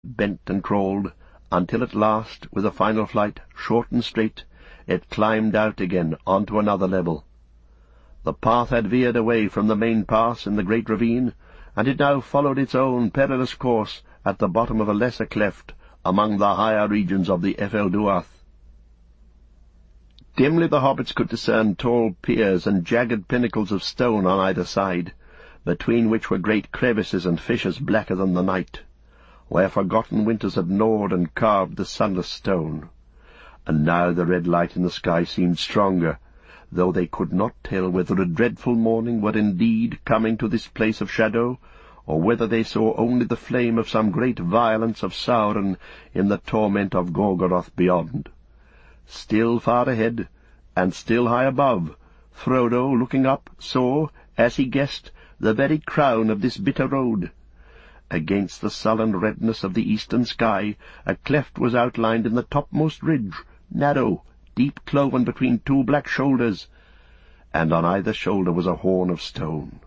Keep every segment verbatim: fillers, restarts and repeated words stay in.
bent and crawled, until at last, with a final flight, short and straight, it climbed out again onto another level. The path had veered away from the main pass in the great ravine, and it now followed its own perilous course at the bottom of a lesser cleft among the higher regions of the Ephel Duath. Dimly the hobbits could discern tall piers and jagged pinnacles of stone on either side, between which were great crevices and fissures blacker than the night, where forgotten winters had gnawed and carved the sunless stone. And now the red light in the sky seemed stronger, though they could not tell whether a dreadful morning were indeed coming to this place of shadow, or whether they saw only the flame of some great violence of Sauron in the torment of Gorgoroth beyond. Still far ahead, and still high above, Frodo, looking up, saw, as he guessed, the very crown of this bitter road. Against the sullen redness of the eastern sky, a cleft was outlined in the topmost ridge, narrow, deep cloven between two black shoulders, and on either shoulder was a horn of stone.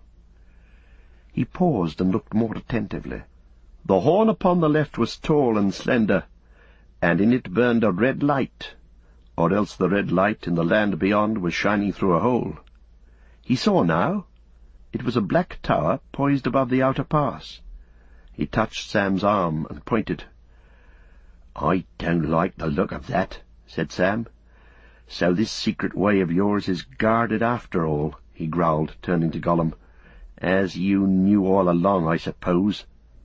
He paused and looked more attentively. The horn upon the left was tall and slender, and in it burned a red light, or else the red light in the land beyond was shining through a hole. He saw now. It was a black tower poised above the outer pass. He touched Sam's arm and pointed. "I don't like the look of that," said Sam. "So this secret way of yours is guarded after all," he growled, turning to Gollum. "As you knew all along, I suppose."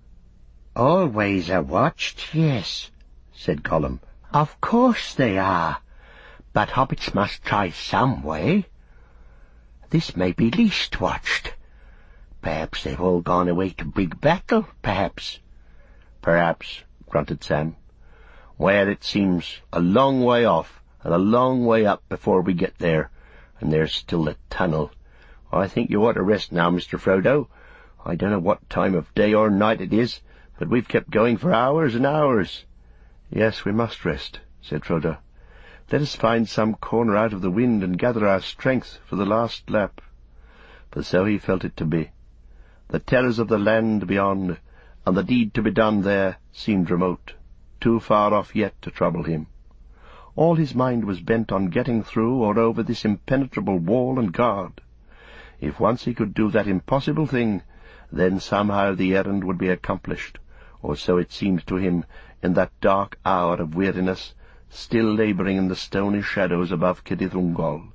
"Always are watched, yes," said Gollum. "Of course they are. But hobbits must try some way. This may be least watched. Perhaps they've all gone away to big battle, perhaps." "Perhaps," grunted Sam. "Well, it seems a long way off, and a long way up before we get there, and there's still the tunnel. I think you ought to rest now, Mister Frodo. I don't know what time of day or night it is, but we've kept going for hours and hours." "Yes, we must rest," said Frodo. "Let us find some corner out of the wind and gather our strength for the last lap." For so he felt it to be. The terrors of the land beyond, and the deed to be done there, seemed remote, too far off yet to trouble him. All his mind was bent on getting through or over this impenetrable wall and guard. If once he could do that impossible thing, then somehow the errand would be accomplished, or so it seemed to him in that dark hour of weariness, still labouring in the stony shadows above Cirith Ungol.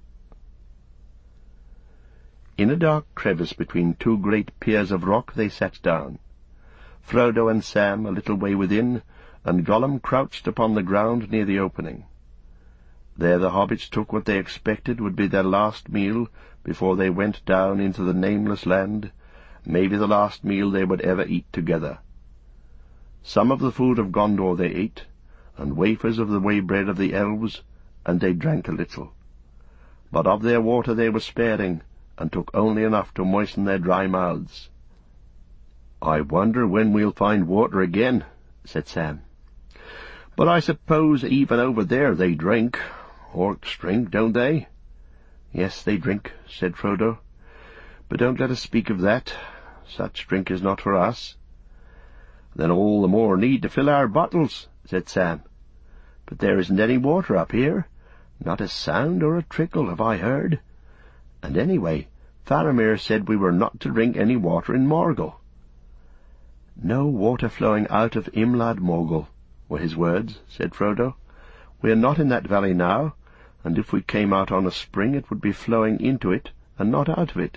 In a dark crevice between two great piers of rock they sat down, Frodo and Sam a little way within, and Gollum crouched upon the ground near the opening. There the hobbits took what they expected would be their last meal before they went down into the nameless land, maybe the last meal they would ever eat together. Some of the food of Gondor they ate, and wafers of the way-bread of the elves, and they drank a little. But of their water they were sparing, and took only enough to moisten their dry mouths. "I wonder when we'll find water again," said Sam. "But I suppose even over there they drink. Orcs drink, don't they?" "Yes, they drink," said Frodo. "But don't let us speak of that. Such drink is not for us." "Then all the more need to fill our bottles," said Sam. "But there isn't any water up here. Not a sound or a trickle have I heard. And anyway, Faramir said we were not to drink any water in Morgul." "No water flowing out of Imlad Morgul," were his words, said Frodo. "We are not in that valley now, and if we came out on a spring it would be flowing into it, and not out of it."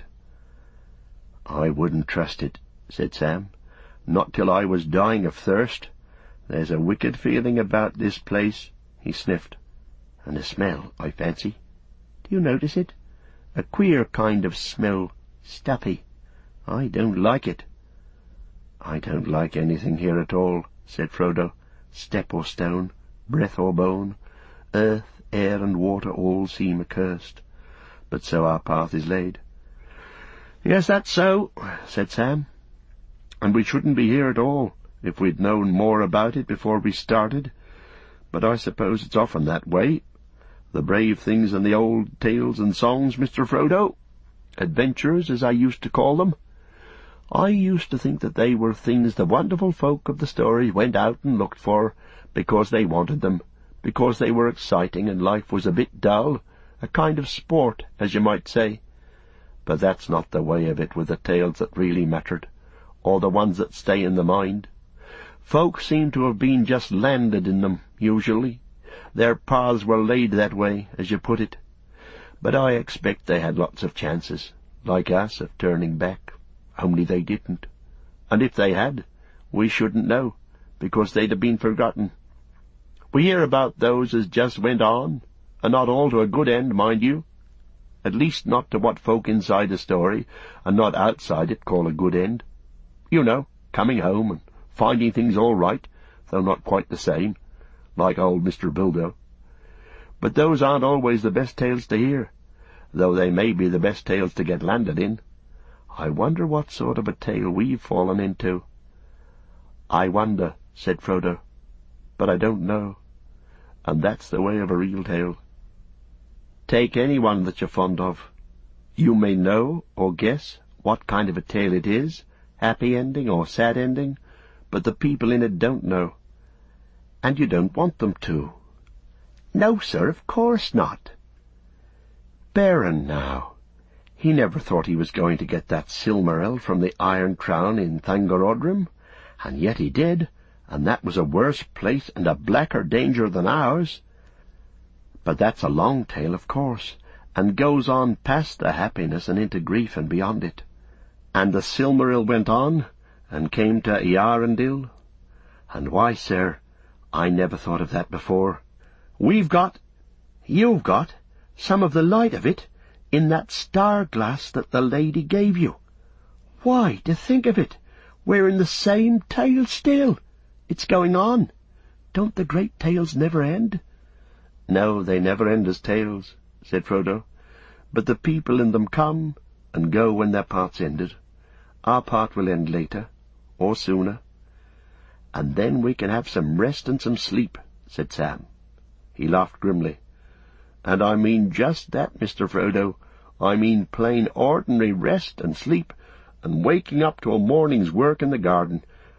"I wouldn't trust it," said Sam. "Not till I was dying of thirst. There's a wicked feeling about this place," he sniffed. "And a smell, I fancy. Do you notice it? A queer kind of smell, stuffy. I don't like it." "I don't like anything here at all," said Frodo. "Step or stone, breath or bone, earth, air, and water all seem accursed. But so our path is laid." "Yes, that's so," said Sam. "And we shouldn't be here at all if we'd known more about it before we started. But I suppose it's often that way. The brave things in the old tales and songs, Mister Frodo. Adventures, as I used to call them. I used to think that they were things the wonderful folk of the stories went out and looked for, because they wanted them, because they were exciting and life was a bit dull, a kind of sport, as you might say. But that's not the way of it with the tales that really mattered, or the ones that stay in the mind. Folk seem to have been just landed in them, usually. Their paths were laid that way, as you put it. But I expect they had lots of chances, like us, of turning back, only they didn't. And if they had, we shouldn't know, because they'd have been forgotten. We hear about those as just went on, and not all to a good end, mind you. At least not to what folk inside the story, and not outside it, call a good end. You know, coming home and finding things all right, though not quite the same, like old Mister Bildo. But those aren't always the best tales to hear, though they may be the best tales to get landed in. I wonder what sort of a tale we've fallen into. I wonder, said Frodo, but I don't know, and that's the way of a real tale. Take any one that you're fond of. You may know or guess what kind of a tale it is, happy ending or sad ending, but the people in it don't know, and you don't want them to. No, sir, of course not. Beren, now. He never thought he was going to get that Silmaril from the Iron Crown in Thangorodrim, and yet he did, and that was a worse place and a blacker danger than ours. But that's a long tale, of course, and goes on past the happiness and into grief and beyond it. And the Silmaril went on, and came to Earendil. And why, sir, I never thought of that before. We've got, you've got, some of the light of it in that star-glass that the lady gave you. Why, to think of it, we're in the same tale still. It's going on. Don't the great tales never end? No, they never end as tales, said Frodo, but the people in them come and go when their part's ended. Our part will end later, or sooner. And then we can have some rest and some sleep, said Sam. He laughed grimly. And I mean just that, Mister Frodo. I mean plain ordinary rest and sleep, and waking up to a morning's work in the garden.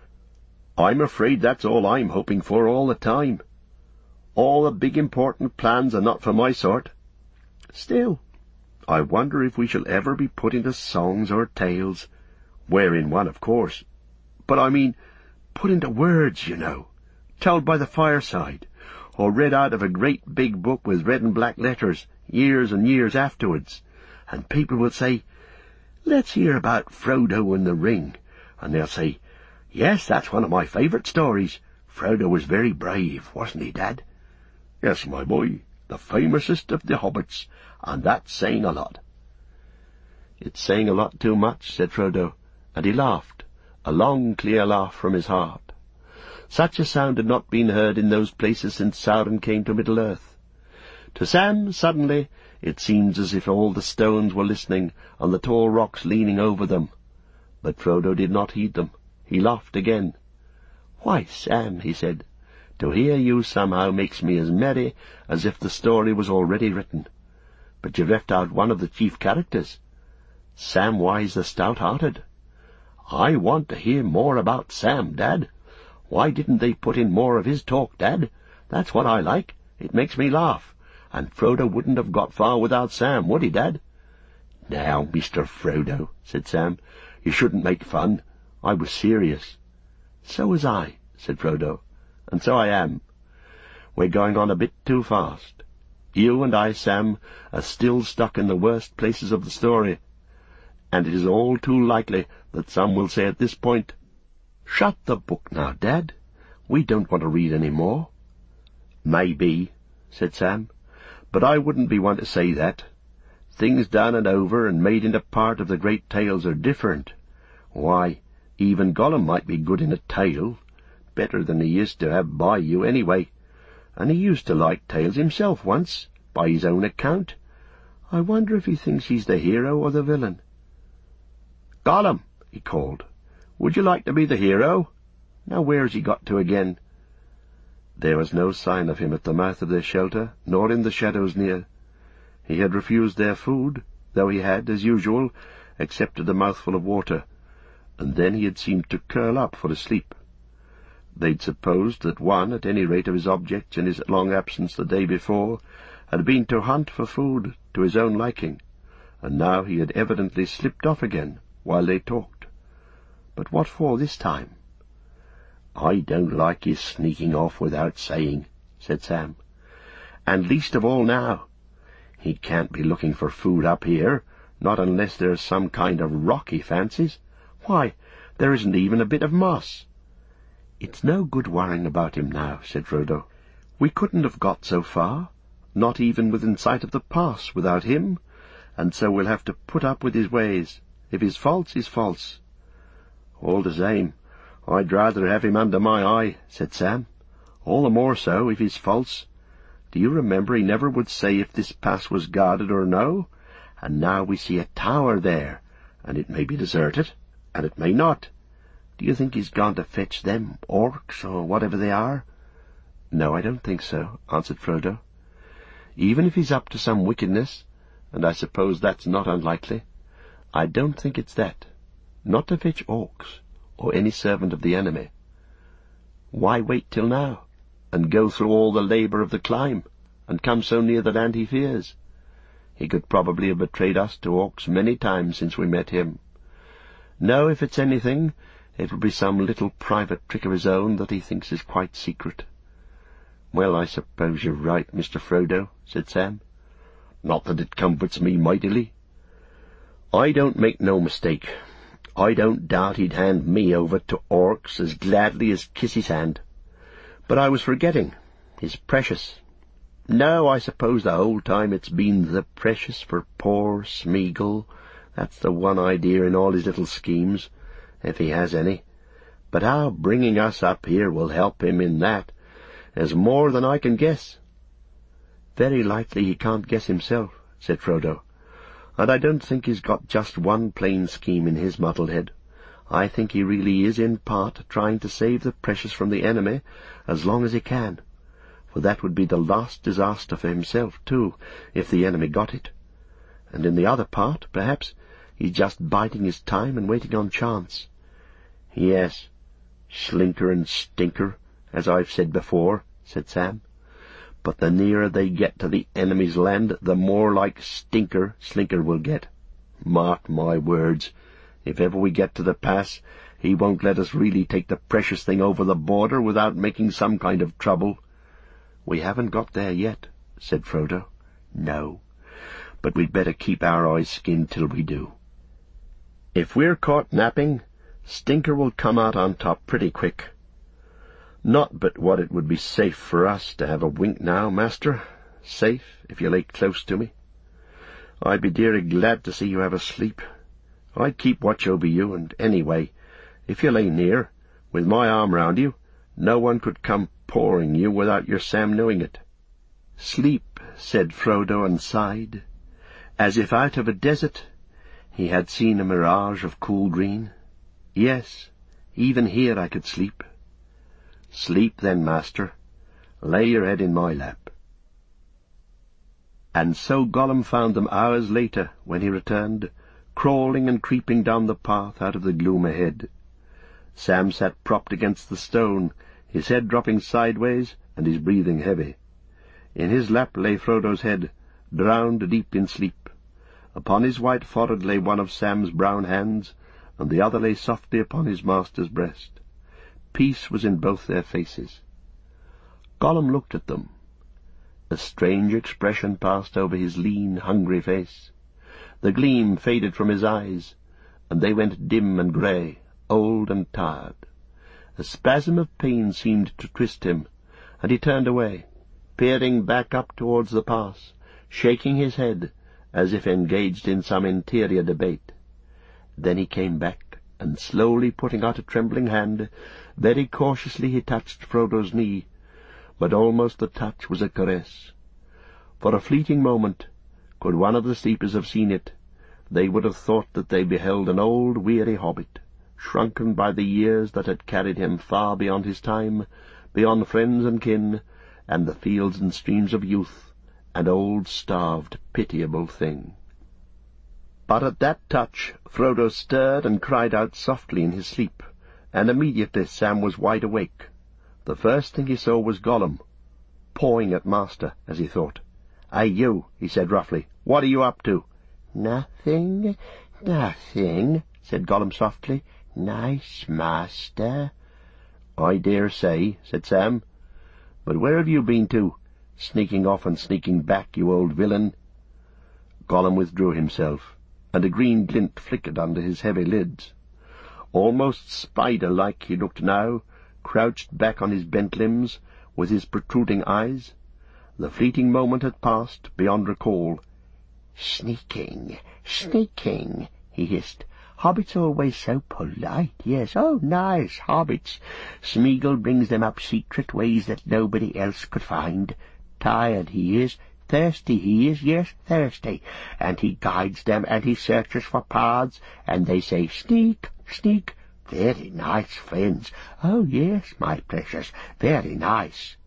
I'm afraid that's all I'm hoping for all the time. All the big important plans are not for my sort. Still, I wonder if we shall ever be put into songs or tales. We're in one, of course. But I mean, put into words, you know, told by the fireside, or read out of a great big book with red and black letters, years and years afterwards, and people will say, let's hear about Frodo and the Ring, and they'll say, yes, that's one of my favourite stories. Frodo was very brave, wasn't he, Dad? Yes, my boy, the famousest of the hobbits, and that's saying a lot. It's saying a lot too much, said Frodo, and he laughed, a long, clear laugh from his heart. Such a sound had not been heard in those places since Sauron came to Middle-earth. To Sam, suddenly, it seemed as if all the stones were listening, and the tall rocks leaning over them. But Frodo did not heed them. He laughed again. "Why, Sam," he said, "to hear you somehow makes me as merry as if the story was already written. But you've left out one of the chief characters, Samwise the Stout-Hearted. I want to hear more about Sam, Dad. Why didn't they put in more of his talk, Dad? That's what I like. It makes me laugh. And Frodo wouldn't have got far without Sam, would he, Dad?" "Now, Mister Frodo," said Sam, "you shouldn't make fun. I was serious." "So was I," said Frodo, "and so I am. We're going on a bit too fast. You and I, Sam, are still stuck in the worst places of the story, and it is all too likely that some will say at this point, 'Shut the book now, Dad. We don't want to read any more.'" "Maybe," said Sam, "but I wouldn't be one to say that. Things done and over and made into part of the great tales are different. Why, even Gollum might be good in a tale, better than he used to have by you anyway, and he used to like tales himself once, by his own account. I wonder if he thinks he's the hero or the villain." "Gollum," he called, "would you like to be the hero? Now where's he got to again?" There was no sign of him at the mouth of their shelter, nor in the shadows near. He had refused their food, though he had, as usual, accepted a mouthful of water, and then he had seemed to curl up for a sleep. They'd supposed that one, at any rate, of his objects in his long absence the day before had been to hunt for food to his own liking, and now he had evidently slipped off again while they talked. But what for this time? "I don't like his sneaking off without saying," said Sam. "And least of all now. He can't be looking for food up here, not unless there's some kind of rock he fancies. Why, there isn't even a bit of moss." "It's no good worrying about him now," said Frodo. "We couldn't have got so far, not even within sight of the pass, without him, and so we'll have to put up with his ways. If he's false, he's false." "All the same, I'd rather have him under my eye," said Sam. "All the more so if he's false. Do you remember he never would say if this pass was guarded or no? And now we see a tower there, and it may be deserted, and it may not. Do you think he's gone to fetch them orcs, or whatever they are?" "No, I don't think so," answered Frodo. "Even if he's up to some wickedness, and I suppose that's not unlikely, I don't think it's that. Not to fetch orcs, or any servant of the enemy. Why wait till now, and go through all the labour of the climb, and come so near the land he fears? He could probably have betrayed us to orcs many times since we met him. No, if it's anything, it will be some little private trick of his own that he thinks is quite secret." "Well, I suppose you're right, Mister Frodo," said Sam. "Not that it comforts me mightily. I don't make no mistake. I don't doubt he'd hand me over to orcs as gladly as kiss his hand. But I was forgetting. His precious. No, I suppose the whole time it's been the precious for poor Smeagol. That's the one idea in all his little schemes, if he has any. But how bringing us up here will help him in that is more than I can guess." "Very likely he can't guess himself," said Frodo. "And I don't think he's got just one plain scheme in his muddled head. I think he really is in part trying to save the precious from the enemy as long as he can, for that would be the last disaster for himself, too, if the enemy got it. And in the other part, perhaps, he's just biding his time and waiting on chance." "Yes, Slinker and Stinker, as I've said before," said Sam. "But the nearer they get to the enemy's land, the more like Stinker Slinker will get. Mark my words, if ever we get to the pass, he won't let us really take the precious thing over the border without making some kind of trouble." "We haven't got there yet," said Frodo. "No, but we'd better keep our eyes skinned till we do. If we're caught napping, Stinker will come out on top pretty quick. Not but what it would be safe for us to have a wink now, master. Safe, if you lay close to me. I'd be dearly glad to see you have a sleep. I'd keep watch over you, and anyway, if you lay near, with my arm round you, no one could come pawing you without your Sam knowing it." "Sleep," said Frodo, and sighed, as if out of a desert he had seen a mirage of cool green. "Yes, even here I could sleep." "Sleep then, master. Lay your head in my lap." And so Gollum found them hours later, when he returned, crawling and creeping down the path out of the gloom ahead. Sam sat propped against the stone, his head dropping sideways and his breathing heavy. In his lap lay Frodo's head, drowned deep in sleep. Upon his white forehead lay one of Sam's brown hands, and the other lay softly upon his master's breast. Peace was in both their faces. Gollum looked at them. A strange expression passed over his lean, hungry face. The gleam faded from his eyes, and they went dim and grey, old and tired. A spasm of pain seemed to twist him, and he turned away, peering back up towards the pass, shaking his head, as if engaged in some interior debate. Then he came back, and slowly putting out a trembling hand, very cautiously he touched Frodo's knee, but almost the touch was a caress. For a fleeting moment, could one of the sleepers have seen it, they would have thought that they beheld an old weary hobbit, shrunken by the years that had carried him far beyond his time, beyond friends and kin, and the fields and streams of youth, an old, starved, pitiable thing. But at that touch Frodo stirred and cried out softly in his sleep, and immediately Sam was wide awake. The first thing he saw was Gollum, pawing at Master, as he thought. "Hey, you," he said roughly, "what are you up to?" "Nothing, nothing," said Gollum softly. "Nice master." "I dare say," said Sam. "But where have you been to? Sneaking off and sneaking back, you old villain." Gollum withdrew himself, and a green glint flickered under his heavy lids. Almost spider-like he looked now, crouched back on his bent limbs, with his protruding eyes. The fleeting moment had passed, beyond recall. "Sneaking, sneaking," he hissed. "Hobbits always so polite, yes. Oh, nice hobbits. Smeagol brings them up secret ways that nobody else could find. Tired he is, thirsty he is, yes, thirsty, and he guides them, and he searches for paths, and they say, 'Sneak, sneak.' Very nice friends. Oh, yes, my precious, very nice."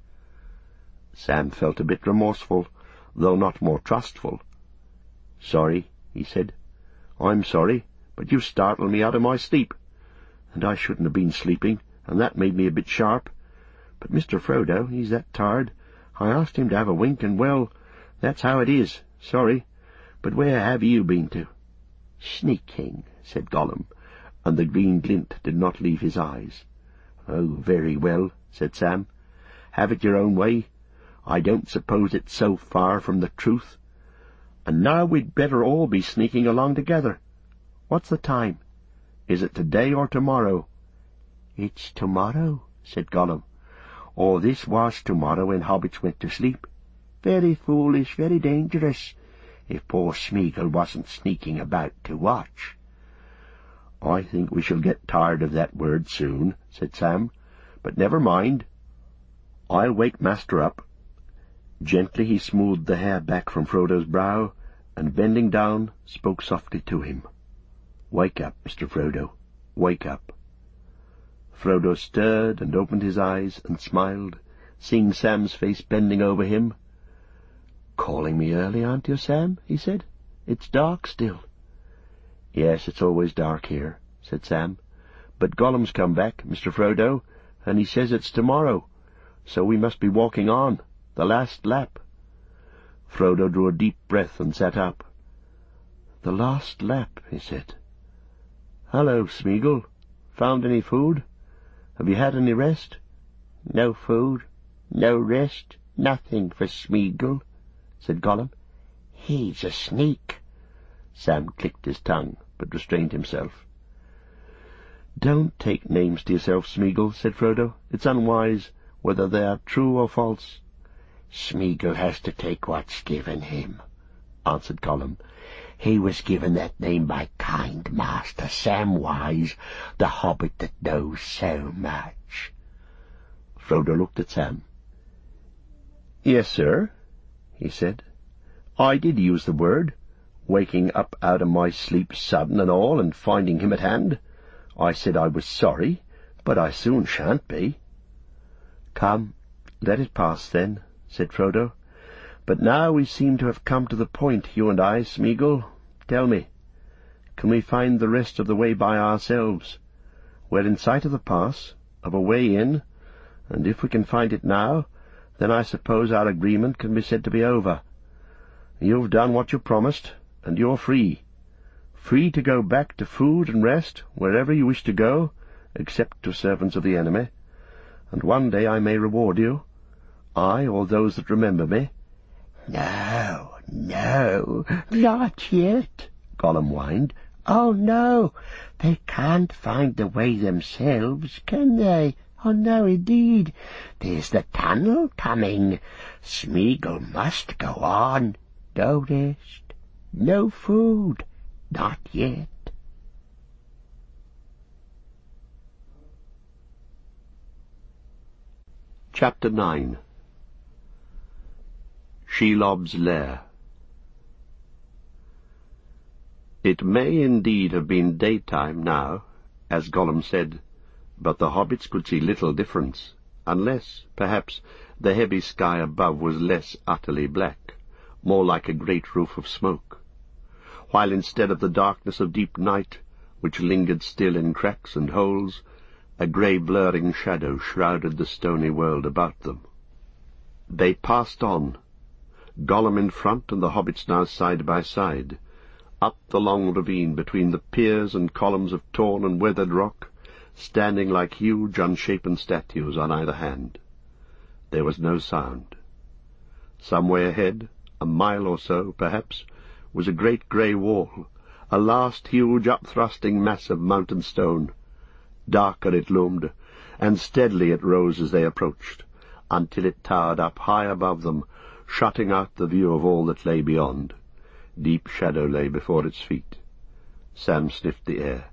Sam felt a bit remorseful, though not more trustful. "Sorry," he said. "I'm sorry, but you startled me out of my sleep. And I shouldn't have been sleeping, and that made me a bit sharp. But Mister Frodo, he's that tired. I asked him to have a wink, and, well, that's how it is. Sorry. But where have you been to?" "Sneaking," said Gollum, and the green glint did not leave his eyes. "Oh, very well," said Sam. "Have it your own way. I don't suppose it's so far from the truth. And now we'd better all be sneaking along together. What's the time? Is it today or tomorrow?" "It's tomorrow," said Gollum. "Or this was tomorrow when hobbits went to sleep. Very foolish, very dangerous, if poor Smeagol wasn't sneaking about to watch." "I think we shall get tired of that word soon," said Sam. "But never mind. I'll wake Master up." Gently he smoothed the hair back from Frodo's brow, and bending down, spoke softly to him. "Wake up, Mister Frodo, wake up." Frodo stirred and opened his eyes and smiled, seeing Sam's face bending over him. "Calling me early, aren't you, Sam?" he said. "It's dark still." "Yes, it's always dark here," said Sam. "But Gollum's come back, Mister Frodo, and he says it's tomorrow, so we must be walking on, the last lap." Frodo drew a deep breath and sat up. "The last lap," he said. "Hello, Smeagol. Found any food? Have you had any rest?" "No food, no rest, nothing for Smeagol," said Gollum. "He's a sneak." Sam clicked his tongue, but restrained himself. "Don't take names to yourself, Smeagol," said Frodo. "It's unwise, whether they are true or false." "Smeagol has to take what's given him," answered Gollum. "He was given that name by kind Master Samwise, the hobbit that knows so much." Frodo looked at Sam. "Yes, sir," he said. "I did use the word, waking up out of my sleep sudden and all, and finding him at hand. I said I was sorry, but I soon shan't be." "Come, let it pass, then," said Frodo. "But now we seem to have come to the point, you and I, Smeagol. Tell me, can we find the rest of the way by ourselves? We're in sight of the pass, of a way in, and if we can find it now, then I suppose our agreement can be said to be over. You've done what you promised, and you're free. Free to go back to food and rest wherever you wish to go, except to servants of the enemy. And one day I may reward you, I or those that remember me." "No, no, not yet," Gollum whined. "Oh, no, they can't find the way themselves, can they? Oh, no, indeed. There's the tunnel coming. Smeagol must go on. No rest, no food, not yet." Chapter nine. Shelob's Lair. It may indeed have been daytime now, as Gollum said, but the hobbits could see little difference, unless, perhaps, the heavy sky above was less utterly black, more like a great roof of smoke. while instead of the darkness of deep night, which lingered still in cracks and holes, a grey blurring shadow shrouded the stony world about them. They passed on, Gollum in front and the hobbits now side by side, up the long ravine between the piers and columns of torn and weathered rock, standing like huge unshapen statues on either hand. There was no sound. Some way ahead, a mile or so, perhaps, was a great grey wall, a last huge upthrusting mass of mountain stone. Darker it loomed, and steadily it rose as they approached, until it towered up high above them, shutting out the view of all that lay beyond. Deep shadow lay before its feet. Sam sniffed the air.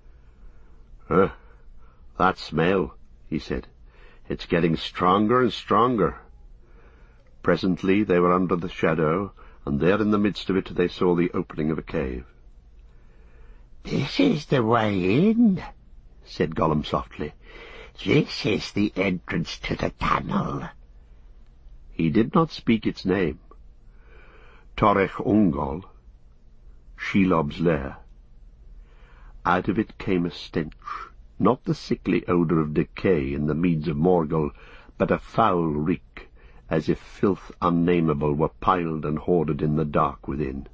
"Huh, that smell," he said. "It's getting stronger and stronger." Presently they were under the shadow, and there in the midst of it they saw the opening of a cave. "This is the way in," said Gollum softly. "This is the entrance to the tunnel." He did not speak its name. Torech Ungol, Shelob's lair. Out of it came a stench, not the sickly odour of decay in the meads of Morgul, but a foul reek, as if filth unnameable were piled and hoarded in the dark within.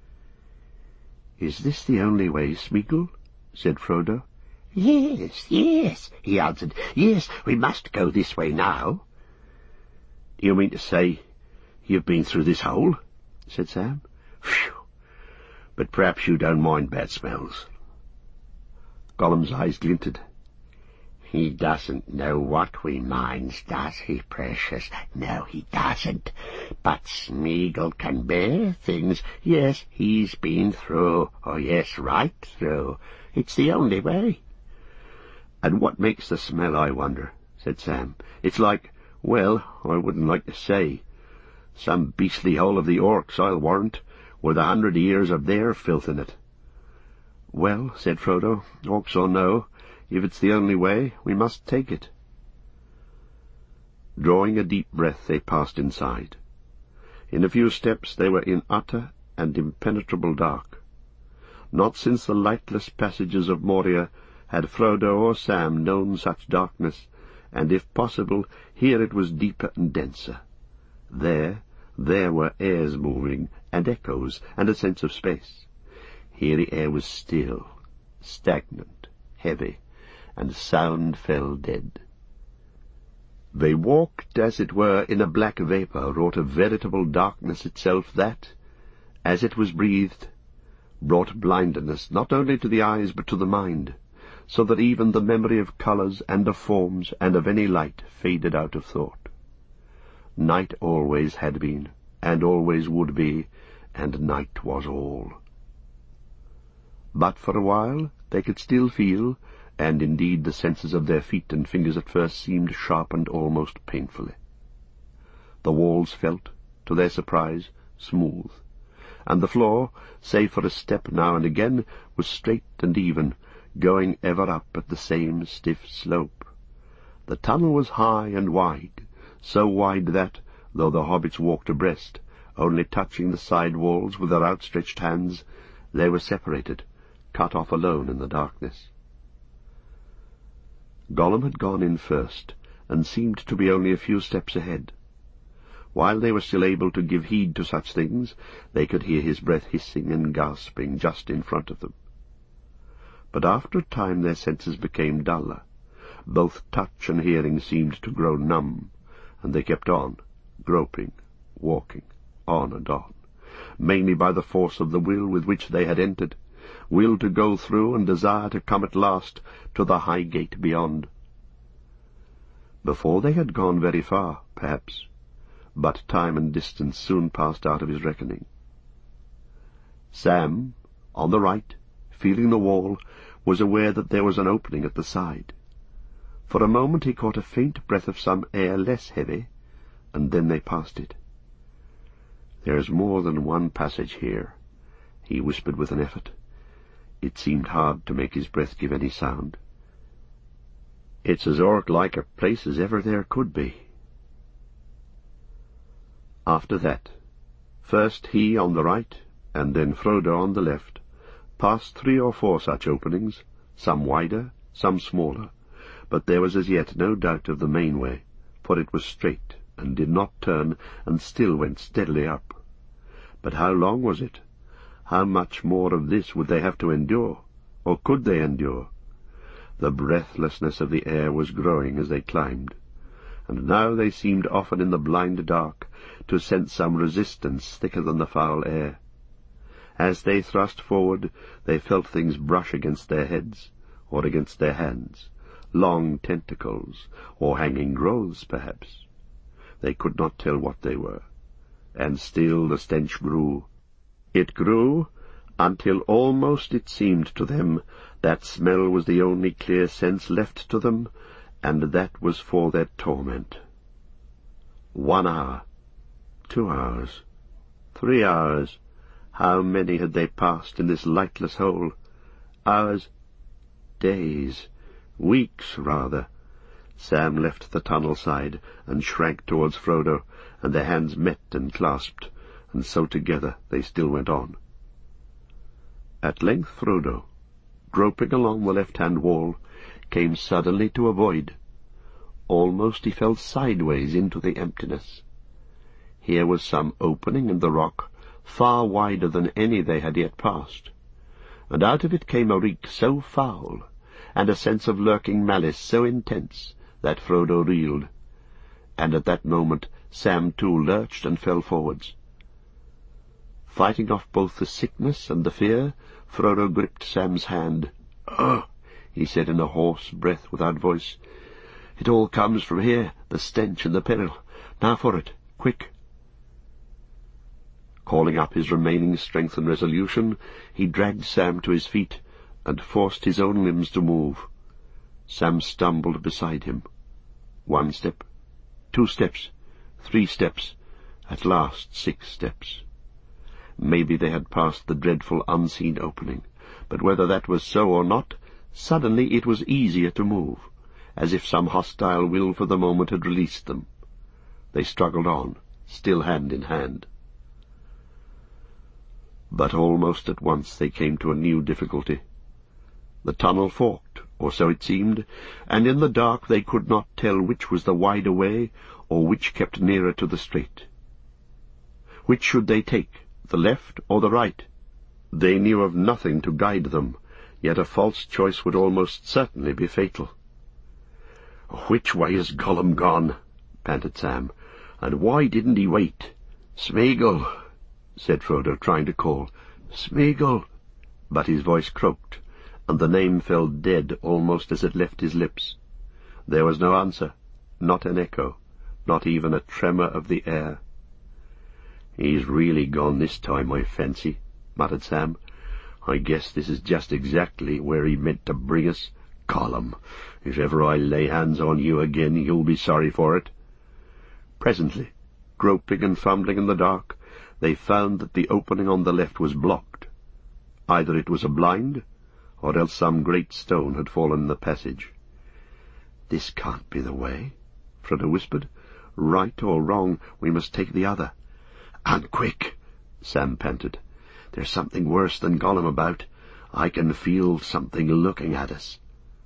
"Is this the only way, Smeagol?" said Frodo. "Yes, yes," he answered. "Yes, we must go this way now." "Do you mean to say you've been through this hole?" said Sam. "Phew! But perhaps you don't mind bad smells." Gollum's eyes glinted. "He doesn't know what we minds, does he, precious? No, he doesn't. But Smeagol can bear things. Yes, he's been through. Oh, yes, right through. It's the only way." "And what makes the smell, I wonder?" said Sam. "It's like, well, I wouldn't like to say. Some beastly hole of the orcs, I'll warrant, with a hundred years of their filth in it." "Well," said Frodo, "orcs or no, if it's the only way, we must take it." Drawing a deep breath, they passed inside. In a few steps they were in utter and impenetrable dark. Not since the lightless passages of Moria had Frodo or Sam known such darkness, and if possible, here it was deeper and denser. There, there were airs moving, and echoes, and a sense of space. Here the air was still, stagnant, heavy, and sound fell dead. They walked, as it were, in a black vapour wrought of veritable darkness itself that, as it was breathed, brought blindness not only to the eyes but to the mind, so that even the memory of colours and of forms and of any light faded out of thought. Night always had been, and always would be, and night was all. But for a while they could still feel, and indeed the senses of their feet and fingers at first seemed sharpened almost painfully. The walls felt, to their surprise, smooth, and the floor, save for a step now and again, was straight and even, going ever up at the same stiff slope. The tunnel was high and wide, so wide that, though the hobbits walked abreast, only touching the side walls with their outstretched hands, they were separated, cut off alone in the darkness. Gollum had gone in first, and seemed to be only a few steps ahead. While they were still able to give heed to such things, they could hear his breath hissing and gasping just in front of them. But after a time their senses became duller. Both touch and hearing seemed to grow numb, and they kept on, groping, walking, on and on, mainly by the force of the will with which they had entered, will to go through and desire to come at last to the high gate beyond. Before they had gone very far, perhaps, but time and distance soon passed out of his reckoning. Sam, on the right, feeling the wall, was aware that there was an opening at the side. For a moment he caught a faint breath of some air less heavy, and then they passed it. "There's more than one passage here," he whispered with an effort. It seemed hard to make his breath give any sound. "It's as orc-like a place as ever there could be." After that, first he on the right, and then Frodo on the left, passed three or four such openings, some wider, some smaller, but there was as yet no doubt of the main way, for it was straight, and did not turn, and still went steadily up. But how long was it? How much more of this would they have to endure, or could they endure? The breathlessness of the air was growing as they climbed, and now they seemed often in the blind dark to sense some resistance thicker than the foul air. As they thrust forward, they felt things brush against their heads, or against their hands, long tentacles, or hanging growths, perhaps. They could not tell what they were, and still the stench grew. It grew until almost it seemed to them that smell was the only clear sense left to them, and that was for their torment. One hour, two hours, three hours, how many had they passed in this lightless hole? Hours, days, weeks, rather. Sam left the tunnel side and shrank towards Frodo, and their hands met and clasped, and so together they still went on. At length Frodo, groping along the left-hand wall, came suddenly to a void. Almost he fell sideways into the emptiness. Here was some opening in the rock, far wider than any they had yet passed, and out of it came a reek so foul, and a sense of lurking malice so intense, that Frodo reeled, and at that moment Sam too lurched and fell forwards. Fighting off both the sickness and the fear, Frodo gripped Sam's hand. "Oh," he said in a hoarse breath without voice, "it all comes from here, the stench and the peril. Now for it, quick." Calling up his remaining strength and resolution, he dragged Sam to his feet, and forced his own limbs to move. Sam stumbled beside him. One step, two steps, three steps, at last six steps. Maybe they had passed the dreadful unseen opening, but whether that was so or not, suddenly it was easier to move, as if some hostile will for the moment had released them. They struggled on, still hand in hand. But almost at once they came to a new difficulty. The tunnel forked, or so it seemed, and in the dark they could not tell which was the wider way, or which kept nearer to the straight. Which should they take, the left or the right? They knew of nothing to guide them, yet a false choice would almost certainly be fatal. "Which way has Gollum gone?" panted Sam. "And why didn't he wait?" "Smeagol," said Frodo, trying to call. "Smeagol." But his voice croaked, and the name fell dead almost as it left his lips. There was no answer, not an echo, not even a tremor of the air. "He's really gone this time, I fancy," muttered Sam. "I guess this is just exactly where he meant to bring us. Gollum, if ever I lay hands on you again, you'll be sorry for it." Presently, groping and fumbling in the dark, they found that the opening on the left was blocked. Either it was a blind, or else some great stone had fallen in the passage. "This can't be the way," Frodo whispered. "Right or wrong, we must take the other." "And quick," Sam panted. "There's something worse than Gollum about. I can feel something looking at us."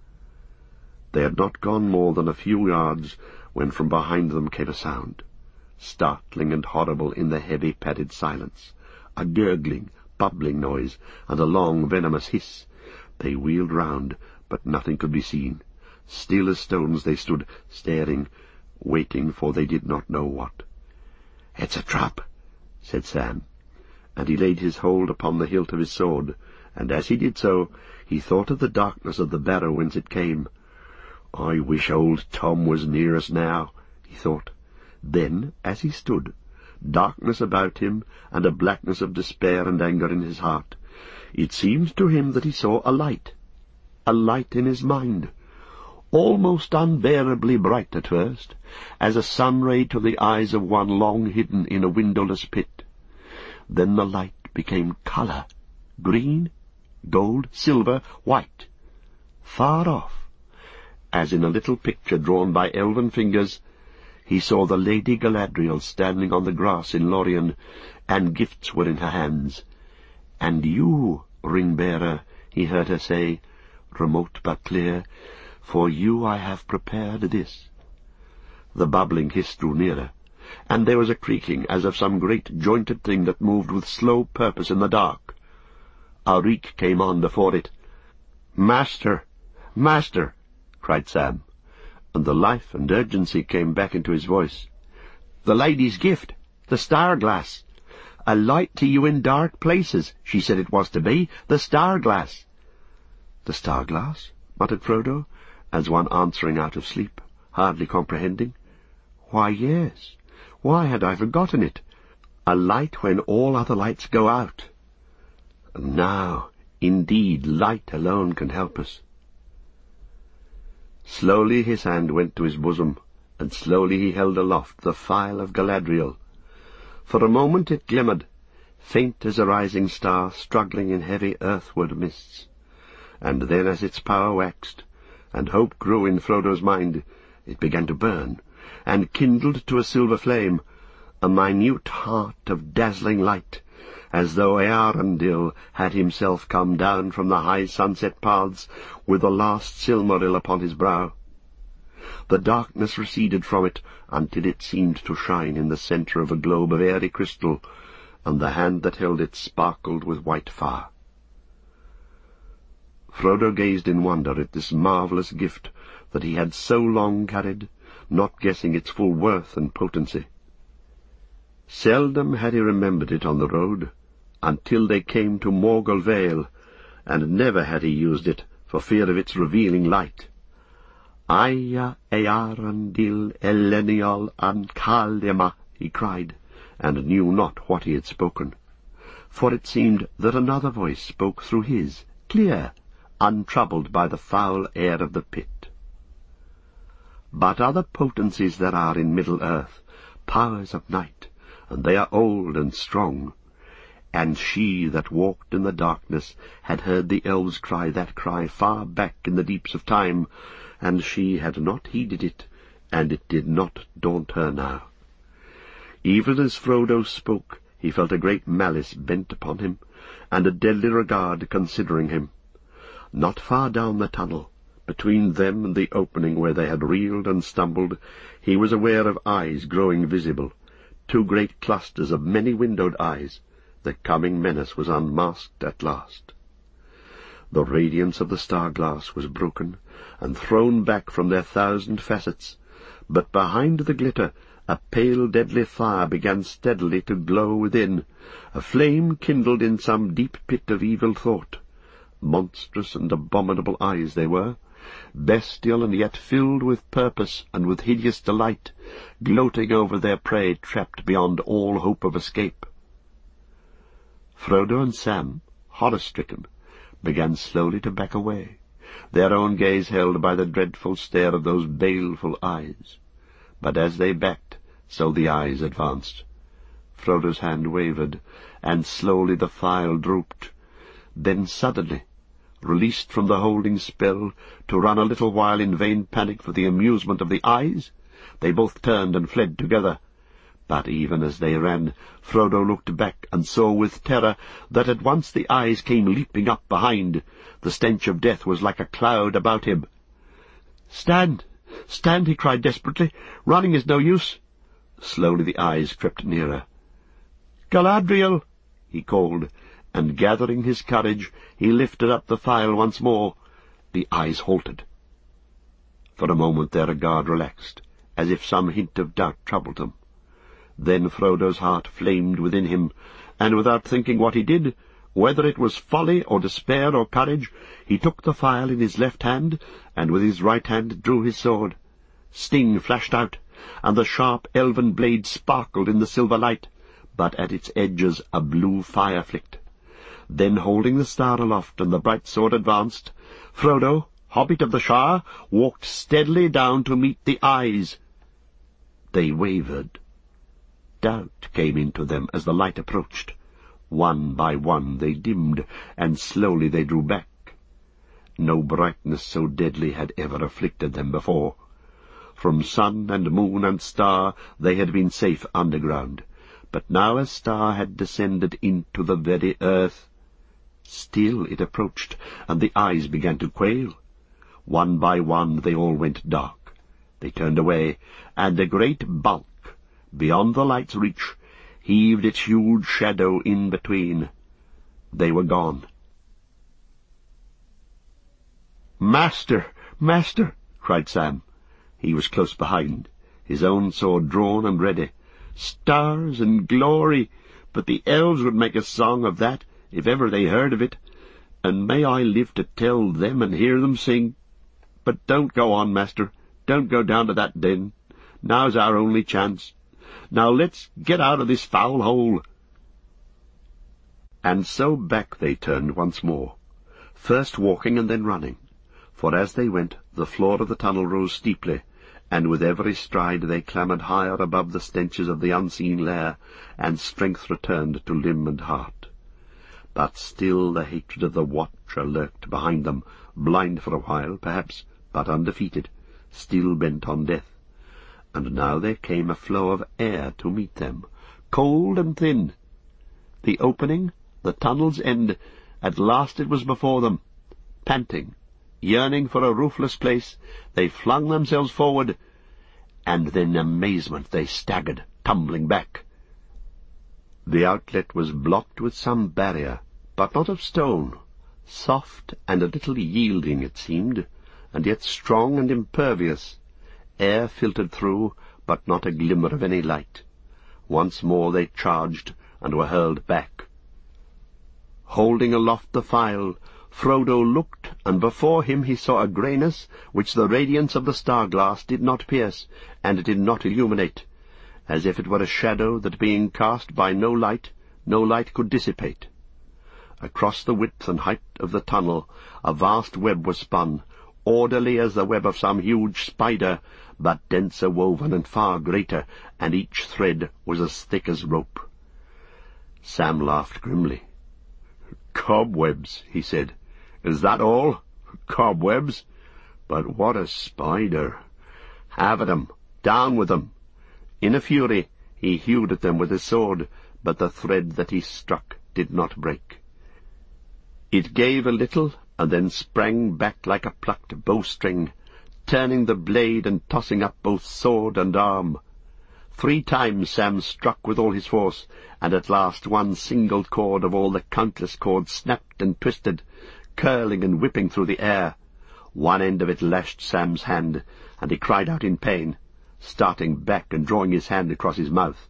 They had not gone more than a few yards when from behind them came a sound, startling and horrible in the heavy padded silence, a gurgling, bubbling noise, and a long venomous hiss. They wheeled round, but nothing could be seen. Still as stones they stood, staring, waiting for they did not know what. "It's a trap," said Sam, and he laid his hold upon the hilt of his sword, and as he did so, he thought of the darkness of the barrow whence it came. "I wish old Tom was near us now," he thought. Then, as he stood, darkness about him, and a blackness of despair and anger in his heart, it seemed to him that he saw a light, a light in his mind, almost unbearably bright at first, as a sun-ray to the eyes of one long hidden in a windowless pit. Then the light became colour, green, gold, silver, white. Far off, as in a little picture drawn by elven fingers, he saw the Lady Galadriel standing on the grass in Lorien, and gifts were in her hands. "And you, ring-bearer," he heard her say, remote but clear, "for you I have prepared this." The bubbling hiss drew nearer, and there was a creaking as of some great jointed thing that moved with slow purpose in the dark. A reek came on before it. "Master! Master!" cried Sam, and the life and urgency came back into his voice. "The lady's gift, the star-glass. A light to you in dark places, she said it was to be, the star-glass." "The star-glass?" muttered Frodo, as one answering out of sleep, hardly comprehending. "Why, yes. Why had I forgotten it? A light when all other lights go out. And now, indeed, light alone can help us." Slowly his hand went to his bosom, and slowly he held aloft the phial of Galadriel. For a moment it glimmered, faint as a rising star struggling in heavy earthward mists, and then as its power waxed, and hope grew in Frodo's mind, it began to burn, and kindled to a silver flame, a minute heart of dazzling light, as though Eärendil had himself come down from the high sunset paths with the last Silmaril upon his brow. The darkness receded from it until it seemed to shine in the centre of a globe of airy crystal, and the hand that held it sparkled with white fire. Frodo gazed in wonder at this marvellous gift that he had so long carried, not guessing its full worth and potency. Seldom had he remembered it on the road, until they came to Morgul Vale, and never had he used it for fear of its revealing light. "Aya Eärendil Elenial an Kaldema," he cried, and knew not what he had spoken, for it seemed that another voice spoke through his, clear, untroubled by the foul air of the pit. "But other potencies there are in Middle-earth, powers of night, and they are old and strong. And she that walked in the darkness had heard the elves cry that cry far back in the deeps of time, and she had not heeded it, and it did not daunt her now." Even as Frodo spoke, he felt a great malice bent upon him, and a deadly regard considering him. Not far down the tunnel, between them and the opening where they had reeled and stumbled, he was aware of eyes growing visible, two great clusters of many-windowed eyes. The coming menace was unmasked at last. The radiance of the star-glass was broken, and thrown back from their thousand facets, but behind the glitter a pale deadly fire began steadily to glow within, a flame kindled in some deep pit of evil thought. Monstrous and abominable eyes they were, bestial and yet filled with purpose and with hideous delight, gloating over their prey trapped beyond all hope of escape. Frodo and Sam, horror-stricken, began slowly to back away, their own gaze held by the dreadful stare of those baleful eyes. But as they backed, so the eyes advanced. Frodo's hand wavered, and slowly the phial drooped. Then suddenly, released from the holding spell, to run a little while in vain panic for the amusement of the eyes, they both turned and fled together. But even as they ran, Frodo looked back and saw with terror that at once the eyes came leaping up behind. The stench of death was like a cloud about him. "Stand! Stand!" he cried desperately. "Running is no use." Slowly the eyes crept nearer. "Galadriel!" he called, and gathering his courage, he lifted up the phial once more. The eyes halted. For a moment their regard relaxed, as if some hint of doubt troubled them. Then Frodo's heart flamed within him, and without thinking what he did, whether it was folly or despair or courage, he took the phial in his left hand, and with his right hand drew his sword. Sting flashed out, and the sharp elven blade sparkled in the silver light, but at its edges a blue fire flicked. Then, holding the star aloft and the bright sword advanced, Frodo, hobbit of the Shire, walked steadily down to meet the eyes. They wavered. Doubt came into them as the light approached. One by one they dimmed, and slowly they drew back. No brightness so deadly had ever afflicted them before. From sun and moon and star they had been safe underground, but now a star had descended into the very earth. Still it approached, and the eyes began to quail. One by one they all went dark. They turned away, and a great bulk, beyond the light's reach, heaved its huge shadow in between. They were gone. "Master! Master!" cried Sam. He was close behind, his own sword drawn and ready. "Stars and glory! But the elves would make a song of that, if ever they heard of it, and may I live to tell them and hear them sing. But don't go on, master, don't go down to that den. Now's our only chance. Now let's get out of this foul hole." And so back they turned once more, first walking and then running, for as they went the floor of the tunnel rose steeply, and with every stride they clambered higher above the stenches of the unseen lair, and strength returned to limb and heart. But still the hatred of the Watcher lurked behind them, blind for a while, perhaps, but undefeated, still bent on death. And now there came a flow of air to meet them, cold and thin. The opening, the tunnel's end, at last it was before them. Panting, yearning for a roofless place, they flung themselves forward, and then in amazement they staggered, tumbling back. The outlet was blocked with some barrier, but not of stone, soft and a little yielding it seemed, and yet strong and impervious. Air filtered through, but not a glimmer of any light. Once more they charged, and were hurled back. Holding aloft the phial, Frodo looked, and before him he saw a greyness which the radiance of the star-glass did not pierce, and did not illuminate, as if it were a shadow that, being cast by no light, no light could dissipate. Across the width and height of the tunnel a vast web was spun, orderly as the web of some huge spider, but denser woven and far greater, and each thread was as thick as rope. Sam laughed grimly. "Cobwebs," he said. "Is that all? Cobwebs? But what a spider! Have at 'em! Down with them!" In a fury he hewed at them with his sword, but the thread that he struck did not break. It gave a little, and then sprang back like a plucked bowstring, turning the blade and tossing up both sword and arm. Three times Sam struck with all his force, and at last one single cord of all the countless cords snapped and twisted, curling and whipping through the air. One end of it lashed Sam's hand, and he cried out in pain, starting back and drawing his hand across his mouth.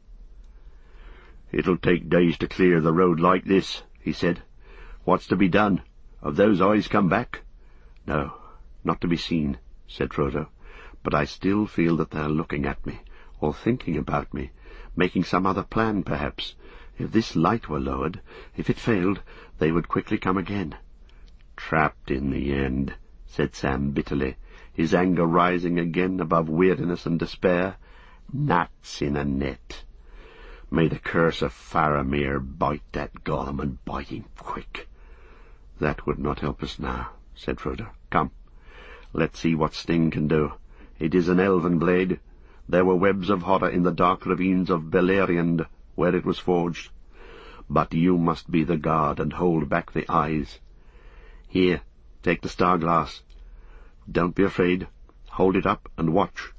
"It'll take days to clear the road like this," he said. "What's to be done? Have those eyes come back?" "No, not to be seen," said Frodo. "But I still feel that they're looking at me, or thinking about me, making some other plan, perhaps. If this light were lowered, if it failed, they would quickly come again." "Trapped in the end," said Sam bitterly, his anger rising again above weariness and despair. "Gnats in a net. May the curse of Faramir bite that Gollum, and bite him quick." "That would not help us now," said Frodo. "Come, let's see what Sting can do. It is an elven blade. There were webs of horror in the dark ravines of Beleriand, where it was forged. But you must be the guard and hold back the eyes. Here, take the star-glass. Don't be afraid. Hold it up and watch."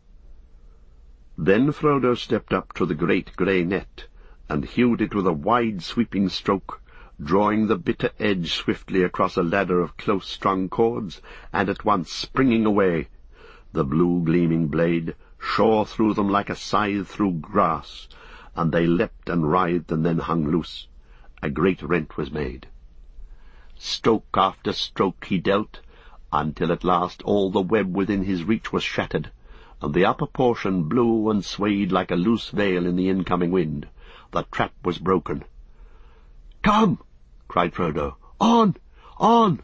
Then Frodo stepped up to the great grey net, and hewed it with a wide sweeping stroke, drawing the bitter edge swiftly across a ladder of close-strung cords, and at once springing away. The blue gleaming blade shore through them like a scythe through grass, and they leapt and writhed and then hung loose. A great rent was made. Stroke after stroke he dealt, until at last all the web within his reach was shattered, and the upper portion blew and swayed like a loose veil in the incoming wind. The trap was broken. "Come!" cried Frodo. "On! On!"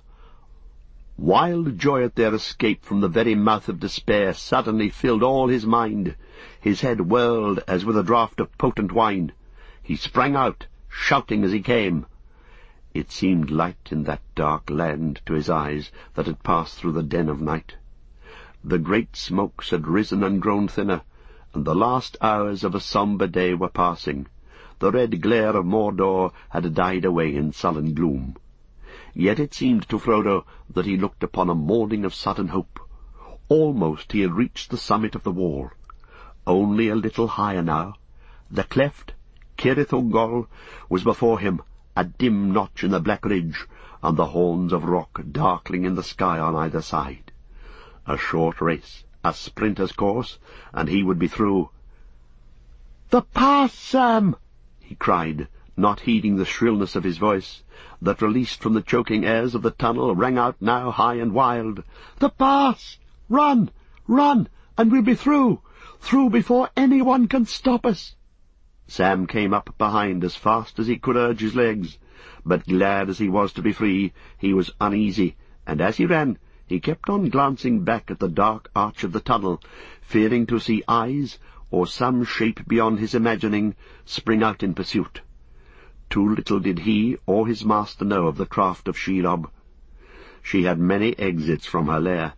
Wild joy at their escape from the very mouth of despair suddenly filled all his mind. His head whirled as with a draught of potent wine. He sprang out, shouting as he came. It seemed light in that dark land to his eyes that had passed through the den of night. The great smokes had risen and grown thinner, and the last hours of a sombre day were passing. The red glare of Mordor had died away in sullen gloom. Yet it seemed to Frodo that he looked upon a morning of sudden hope. Almost he had reached the summit of the wall. Only a little higher now. The cleft, Cirith Ungol, was before him, a dim notch in the black ridge, and the horns of rock darkling in the sky on either side. A short race, a sprinter's course, and he would be through. "The pass, Sam!" he cried, not heeding the shrillness of his voice, that, released from the choking airs of the tunnel, rang out now high and wild. "The pass! Run! Run, and we'll be through! Through before anyone can stop us!" Sam came up behind as fast as he could urge his legs, but glad as he was to be free, he was uneasy, and as he ran, he kept on glancing back at the dark arch of the tunnel, fearing to see eyes, or some shape beyond his imagining, spring out in pursuit. Too little did he or his master know of the craft of Shelob. She had many exits from her lair.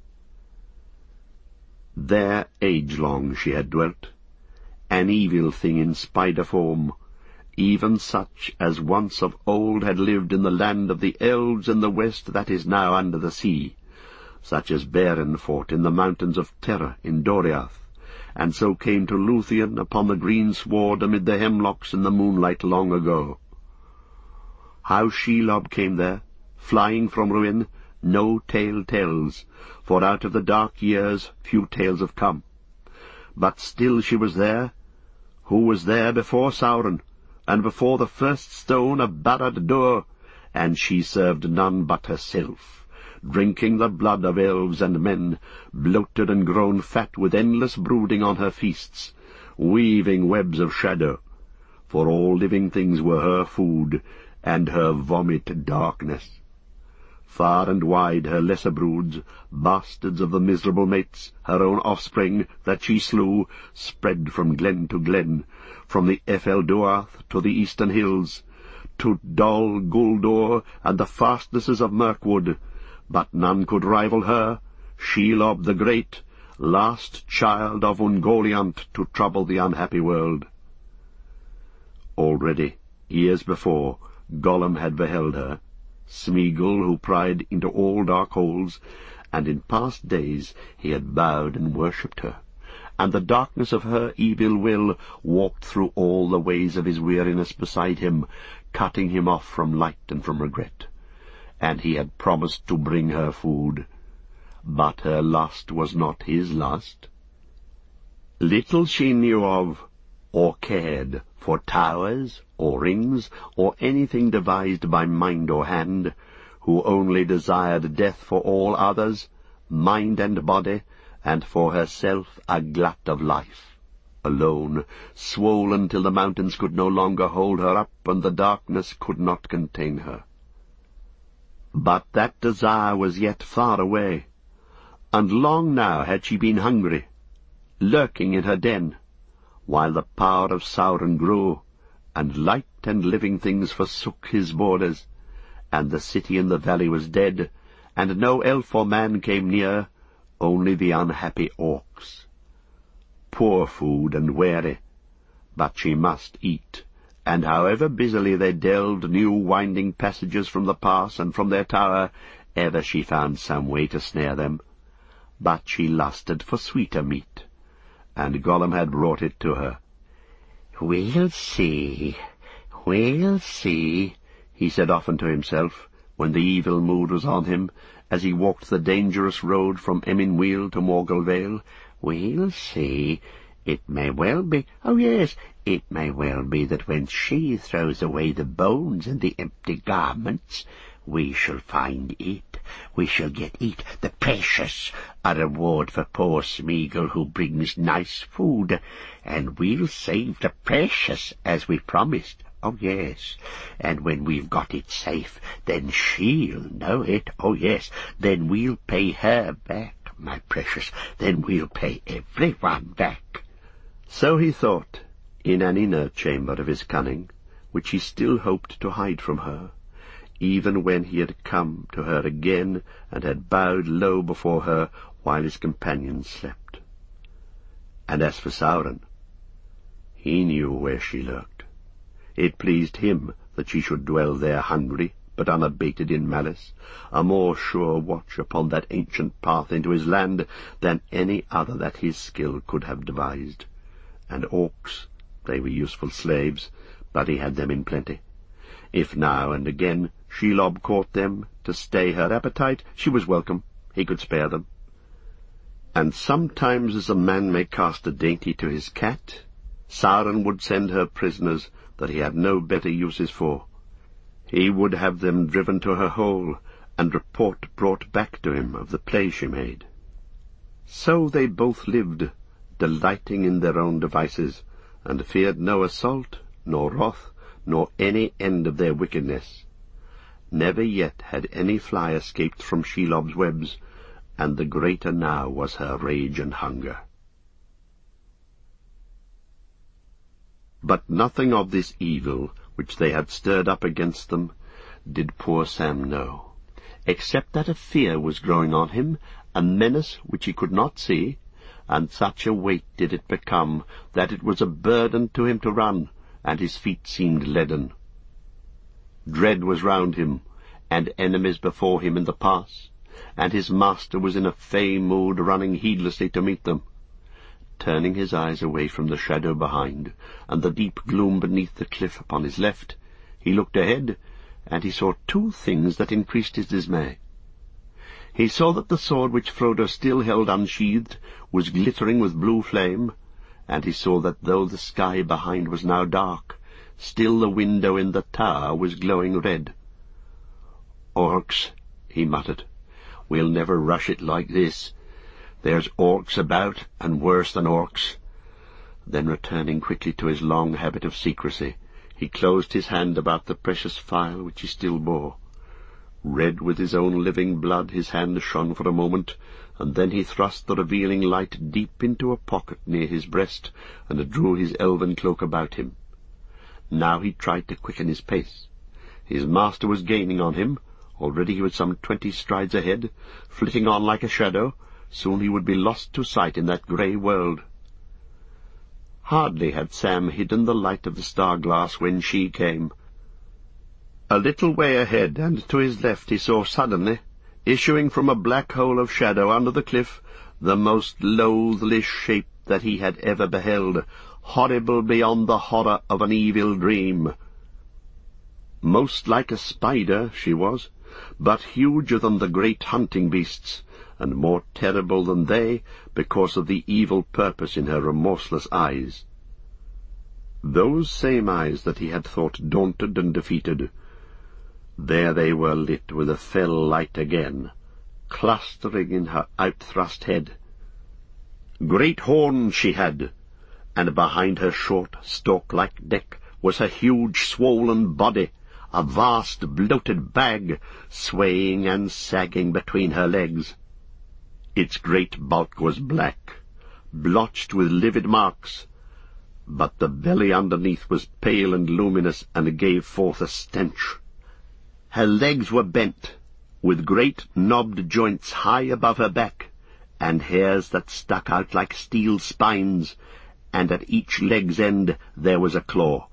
There age-long she had dwelt, an evil thing in spider form, even such as once of old had lived in the land of the elves in the west that is now under the sea, such as Beren fought in the mountains of Terra in Doriath, and so came to Luthien upon the green sward amid the hemlocks in the moonlight long ago. How Shelob came there, flying from ruin, no tale tells, for out of the dark years few tales have come. But still she was there, who was there before Sauron, and before the first stone of Barad-dûr, and she served none but herself, drinking the blood of elves and men, bloated and grown fat with endless brooding on her feasts, weaving webs of shadow, for all living things were her food, and her vomit darkness. Far and wide her lesser broods, bastards of the miserable mates, her own offspring, that she slew, spread from glen to glen, from the Ephel Duath to the eastern hills, to Dol Guldur and the fastnesses of Mirkwood, but none could rival her, Shelob the Great, last child of Ungoliant to trouble the unhappy world. Already, years before, Gollum had beheld her, Smeagol who pried into all dark holes, and in past days he had bowed and worshipped her, and the darkness of her evil will walked through all the ways of his weariness beside him, cutting him off from light and from regret, and he had promised to bring her food. But her lust was not his lust. Little she knew of, or cared, for towers, or rings, or anything devised by mind or hand, who only desired death for all others, mind and body, and for herself a glut of life, alone, swollen till the mountains could no longer hold her up, and the darkness could not contain her. But that desire was yet far away, and long now had she been hungry, lurking in her den, while the power of Sauron grew, and light and living things forsook his borders, and the city in the valley was dead, and no elf or man came near, only the unhappy orcs. Poor food and weary, but she must eat, and however busily they delved new winding passages from the pass and from their tower, ever she found some way to snare them. But she lusted for sweeter meat, and Gollum had brought it to her. "We'll see, we'll see," he said often to himself, when the evil mood was on him, as he walked the dangerous road from Emyn Muil to Morgul Vale. "We'll see. It may well be, oh yes, it may well be that when she throws away the bones and the empty garments, we shall find it. We shall get it, the precious, a reward for poor Smeagol who brings nice food, and we'll save the precious as we promised. Oh, yes, and when we've got it safe, then she'll know it. Oh, yes, then we'll pay her back, my precious. Then we'll pay everyone back." So he thought, in an inner chamber of his cunning, which he still hoped to hide from her, even when he had come to her again and had bowed low before her while his companions slept. And as for Sauron, he knew where she lurked. It pleased him that she should dwell there hungry, but unabated in malice, a more sure watch upon that ancient path into his land than any other that his skill could have devised. And orcs, they were useful slaves, but he had them in plenty. If now and again Shelob caught them to stay her appetite, she was welcome. He could spare them. And sometimes, as a man may cast a dainty to his cat, Sauron would send her prisoners that he had no better uses for. He would have them driven to her hole, and report brought back to him of the play she made. So they both lived, delighting in their own devices, and feared no assault, nor wrath, nor any end of their wickedness. Never yet had any fly escaped from Shelob's webs, and the greater now was her rage and hunger. But nothing of this evil which they had stirred up against them did poor Sam know, except that a fear was growing on him, a menace which he could not see, and such a weight did it become that it was a burden to him to run, and his feet seemed leaden. Dread was round him, and enemies before him in the pass, and his master was in a fey mood, running heedlessly to meet them. Turning his eyes away from the shadow behind, and the deep gloom beneath the cliff upon his left, he looked ahead, and he saw two things that increased his dismay. He saw that the sword which Frodo still held unsheathed was glittering with blue flame, and he saw that though the sky behind was now dark, still the window in the tower was glowing red. "Orcs," he muttered. "We'll never rush it like this. There's orcs about, and worse than orcs." Then, returning quickly to his long habit of secrecy, he closed his hand about the precious phial which he still bore. Red with his own living blood, his hand shone for a moment, and then he thrust the revealing light deep into a pocket near his breast, and drew his elven cloak about him. Now he tried to quicken his pace. His master was gaining on him. Already he was some twenty strides ahead, flitting on like a shadow. Soon he would be lost to sight in that grey world. Hardly had Sam hidden the light of the star-glass when she came. A little way ahead, and to his left, he saw suddenly, issuing from a black hole of shadow under the cliff, the most loathly shape that he had ever beheld, horrible beyond the horror of an evil dream. Most like a spider she was, but huger than the great hunting beasts, and more terrible than they because of the evil purpose in her remorseless eyes. Those same eyes that he had thought daunted and defeated, there they were lit with a fell light again, clustering in her out-thrust head. Great horns she had, and behind her short, stalk-like neck was her huge, swollen body, a vast, bloated bag, swaying and sagging between her legs. Its great bulk was black, blotched with livid marks, but the belly underneath was pale and luminous, and gave forth a stench. Her legs were bent, with great knobbed joints high above her back, and hairs that stuck out like steel spines, and at each leg's end there was a claw.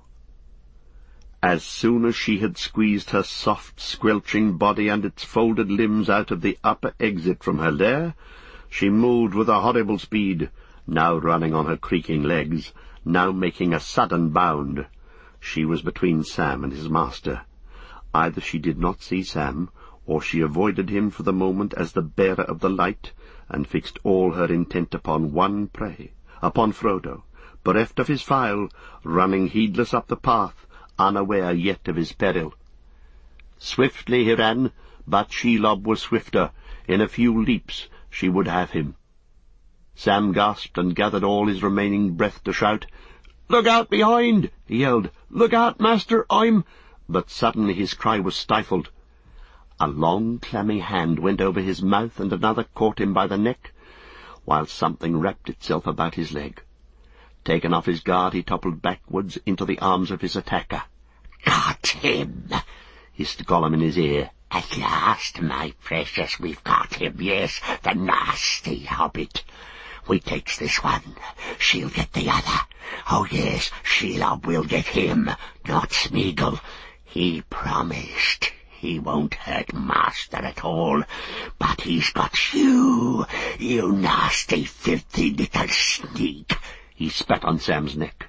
As soon as she had squeezed her soft, squelching body and its folded limbs out of the upper exit from her lair, she moved with a horrible speed, now running on her creaking legs, now making a sudden bound. She was between Sam and his master. Either she did not see Sam, or she avoided him for the moment as the bearer of the light, and fixed all her intent upon one prey, upon Frodo, bereft of his phial, running heedless up the path, unaware yet of his peril. Swiftly he ran, but Shelob was swifter. In a few leaps she would have him. Sam gasped and gathered all his remaining breath to shout, "Look out behind!" he yelled. "Look out, master, I'm—" But suddenly his cry was stifled. A long, clammy hand went over his mouth, and another caught him by the neck, while something wrapped itself about his leg. Taken off his guard, he toppled backwards into the arms of his attacker. "Got him!" hissed Gollum in his ear. "At last, my precious, we've got him, yes, the nasty hobbit. We takes this one, she'll get the other. Oh, yes, Shelob will get him, not Smeagol. He promised, He won't hurt Master at all, but he's got you, you nasty, filthy little sneak." He spat on Sam's neck.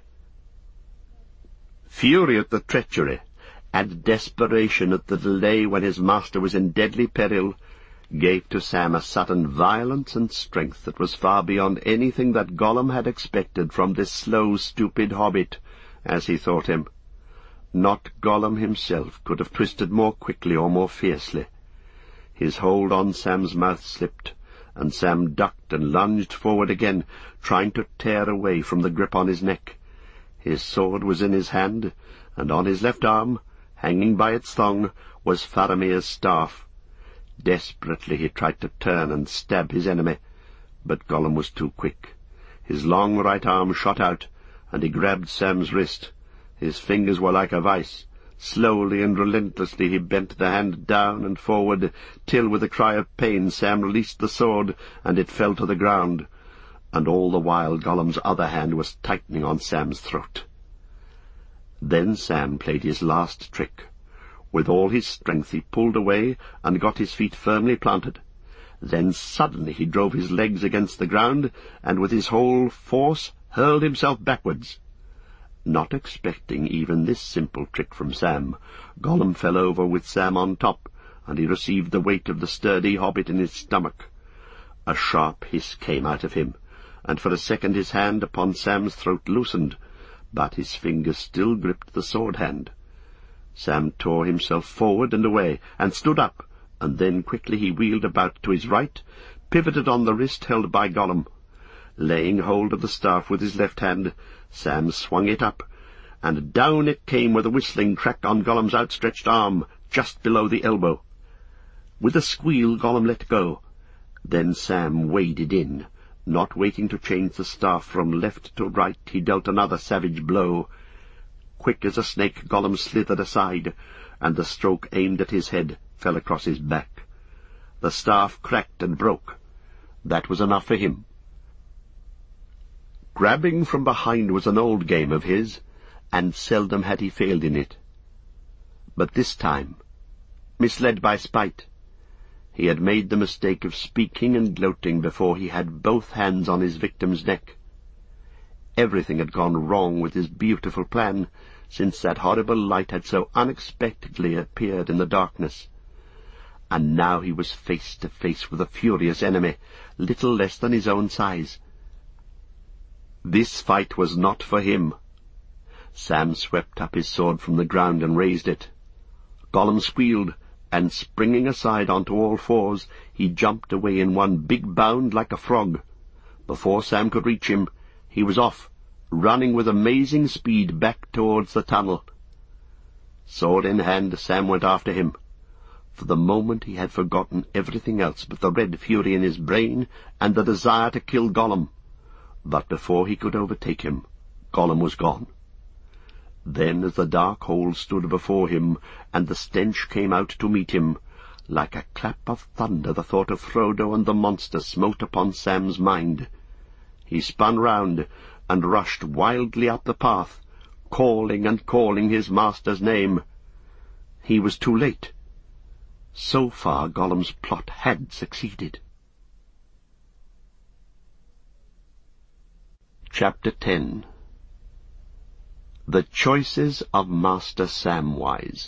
Fury at the treachery, and desperation at the delay when his master was in deadly peril, gave to Sam a sudden violence and strength that was far beyond anything that Gollum had expected from this slow, stupid hobbit, as he thought him. Not Gollum himself could have twisted more quickly or more fiercely. His hold on Sam's mouth slipped, and Sam ducked and lunged forward again, trying to tear away from the grip on his neck. His sword was in his hand, and on his left arm, hanging by its thong, was Faramir's staff. Desperately he tried to turn and stab his enemy, but Gollum was too quick. His long right arm shot out, and he grabbed Sam's wrist. His fingers were like a vice. Slowly and relentlessly he bent the hand down and forward, till with a cry of pain Sam released the sword, and it fell to the ground. And all the while Gollum's other hand was tightening on Sam's throat. Then Sam played his last trick. With all his strength he pulled away and got his feet firmly planted. Then suddenly he drove his legs against the ground, and with his whole force hurled himself backwards. Not expecting even this simple trick from Sam, Gollum fell over with Sam on top, and he received the weight of the sturdy hobbit in his stomach. A sharp hiss came out of him, and for a second his hand upon Sam's throat loosened, but his fingers still gripped the sword-hand. Sam tore himself forward and away, and stood up, and then quickly he wheeled about to his right, pivoted on the wrist held by Gollum. Laying hold of the staff with his left hand, Sam swung it up, and down it came with a whistling crack on Gollum's outstretched arm, just below the elbow. With a squeal Gollum let go. Then Sam waded in. Not waiting to change the staff from left to right, he dealt another savage blow. Quick as a snake, Gollum slithered aside, and the stroke aimed at his head fell across his back. The staff cracked and broke. That was enough for him. Grabbing from behind was an old game of his, and seldom had he failed in it. But this time, misled by spite, he had made the mistake of speaking and gloating before he had both hands on his victim's neck. Everything had gone wrong with his beautiful plan, since that horrible light had so unexpectedly appeared in the darkness. And now he was face to face with a furious enemy, little less than his own size. This fight was not for him. Sam swept up his sword from the ground and raised it. Gollum squealed, and springing aside onto all fours, he jumped away in one big bound like a frog. Before Sam could reach him, he was off, running with amazing speed back towards the tunnel. Sword in hand, Sam went after him. For the moment he had forgotten everything else but the red fury in his brain and the desire to kill Gollum. But before he could overtake him, Gollum was gone. Then, as the dark hole stood before him, and the stench came out to meet him, like a clap of thunder the thought of Frodo and the monster smote upon Sam's mind. He spun round, and rushed wildly up the path, calling and calling his master's name. He was too late. So far Gollum's plot had succeeded. Chapter ten. The Choices of Master Samwise.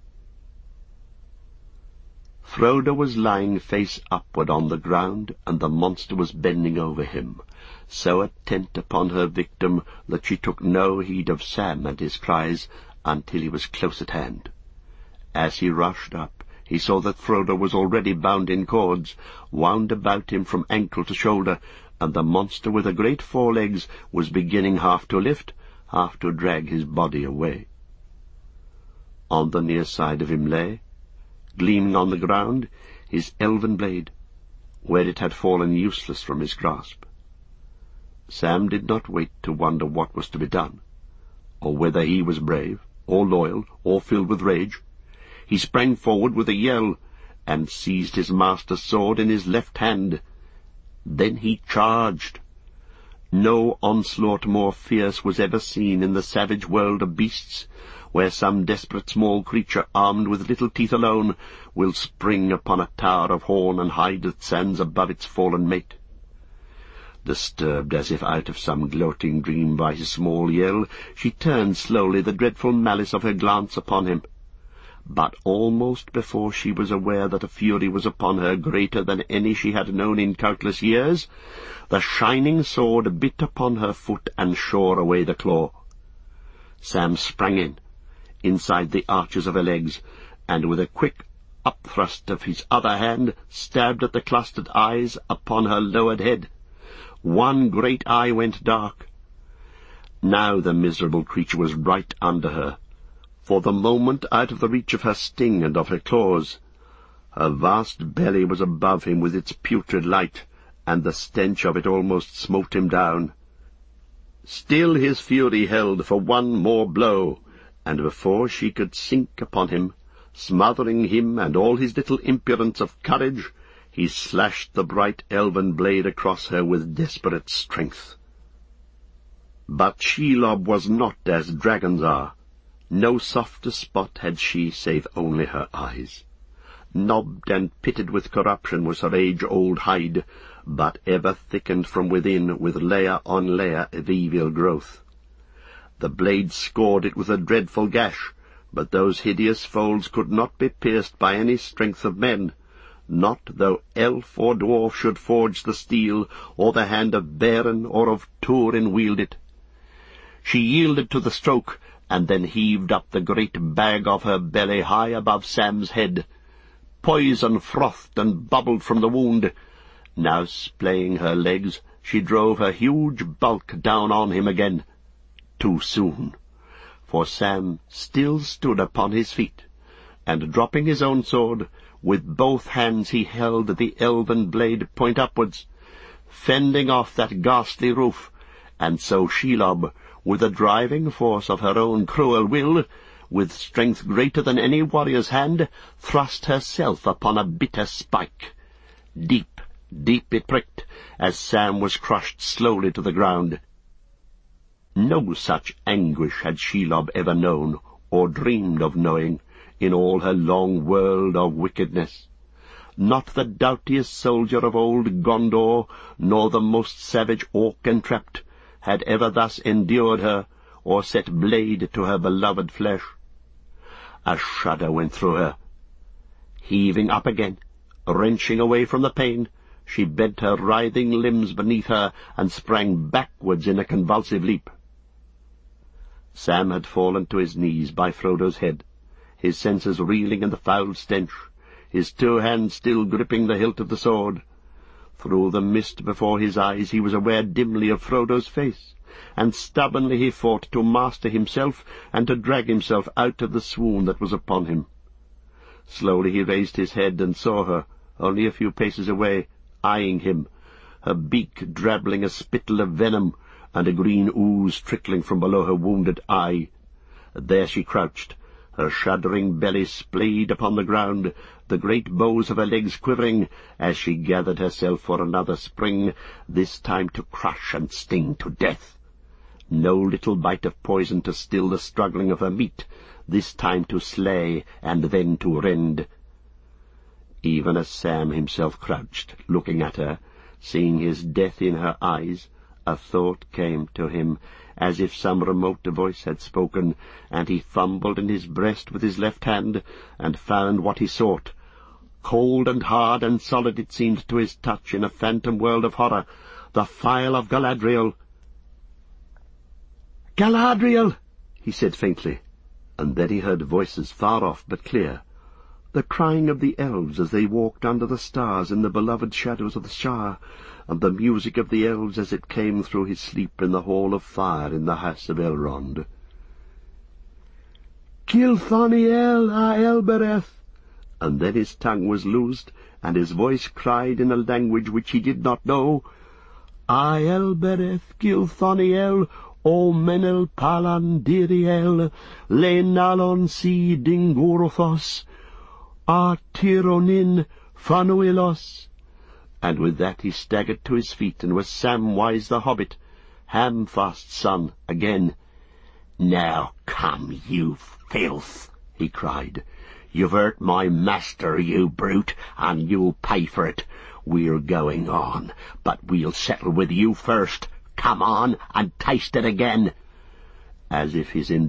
Frodo was lying face upward on the ground, and the monster was bending over him, so intent upon her victim that she took no heed of Sam and his cries until he was close at hand. As he rushed up, he saw that Frodo was already bound in cords, wound about him from ankle to shoulder, and the monster with the great forelegs was beginning half to lift, half to drag his body away. On the near side of him lay, gleaming on the ground, his elven blade, where it had fallen useless from his grasp. Sam did not wait to wonder what was to be done, or whether he was brave, or loyal, or filled with rage. He sprang forward with a yell, and seized his master's sword in his left hand. Then he charged. No onslaught more fierce was ever seen in the savage world of beasts. where some desperate small creature, armed with little teeth alone, will spring upon a tower of horn and hide that stands above its fallen mate. Disturbed as if out of some gloating dream by his small yell, she turned slowly the dreadful malice of her glance upon him. But almost before she was aware that a fury was upon her greater than any she had known in countless years, the shining sword bit upon her foot and shore away the claw. Sam sprang in, inside the arches of her legs, and with a quick upthrust of his other hand stabbed at the clustered eyes upon her lowered head. One great eye went dark. Now the miserable creature was right under her, for the moment out of the reach of her sting and of her claws. Her vast belly was above him with its putrid light, and the stench of it almost smote him down. Still his fury held for one more blow, and before she could sink upon him, smothering him and all his little impudence of courage, he slashed the bright elven blade across her with desperate strength. But Shelob was not as dragons are. No softer spot had she save only her eyes. Knobbed and pitted with corruption was her age-old hide, but ever thickened from within with layer on layer of evil growth. The blade scored it with a dreadful gash, but those hideous folds could not be pierced by any strength of men, not though elf or dwarf should forge the steel, or the hand of Beren or of Turin wield it. She yielded to the stroke, and then heaved up the great bag of her belly high above Sam's head. Poison frothed and bubbled from the wound. Now splaying her legs, she drove her huge bulk down on him again. Too soon, for Sam still stood upon his feet, and dropping his own sword, with both hands he held the elven blade point upwards, fending off that ghastly roof, and so Shelob, with the driving force of her own cruel will, with strength greater than any warrior's hand, thrust herself upon a bitter spike. Deep, deep it pricked, as Sam was crushed slowly to the ground. No such anguish had Shelob ever known, or dreamed of knowing, in all her long world of wickedness. Not the doughtiest soldier of old Gondor, nor the most savage orc entrapped, had ever thus endured her, or set blade to her beloved flesh. A shudder went through her. Heaving up again, wrenching away from the pain, she bent her writhing limbs beneath her, and sprang backwards in a convulsive leap. Sam had fallen to his knees by Frodo's head, his senses reeling in the foul stench, his two hands still gripping the hilt of the sword. Through the mist before his eyes he was aware dimly of Frodo's face, and stubbornly he fought to master himself and to drag himself out of the swoon that was upon him. Slowly he raised his head and saw her, only a few paces away, eyeing him, her beak drabbling a spittle of venom, and a green ooze trickling from below her wounded eye. There she crouched, her shuddering belly splayed upon the ground, the great bows of her legs quivering, as she gathered herself for another spring, this time to crush and sting to death. No little bite of poison to still the struggling of her meat, this time to slay and then to rend. Even as Sam himself crouched, looking at her, seeing his death in her eyes, a thought came to him, as if some remote voice had spoken, and he fumbled in his breast with his left hand, and found what he sought. Cold and hard and solid it seemed to his touch in a phantom world of horror, the phial of Galadriel. "Galadriel!" he said faintly, and then he heard voices far off but clear, the crying of the elves as they walked under the stars in the beloved shadows of the Shire, and the music of the elves as it came through his sleep in the hall of fire in the house of Elrond. "Gilthoniel a Elbereth!" And then his tongue was loosed, and his voice cried in a language which he did not know, "A Elbereth Gilthoniel, O Menel Palan Diriel, Le Nalon Si Dingurthos, A Tironin Fanuilos." And with that he staggered to his feet, and was Samwise the Hobbit, Hamfast's son, again. "Now "Come, you filth!" he cried. "You've hurt my master, you brute, and you'll pay for it. We're going on, but we'll settle with you first. Come on, and taste it again." As if his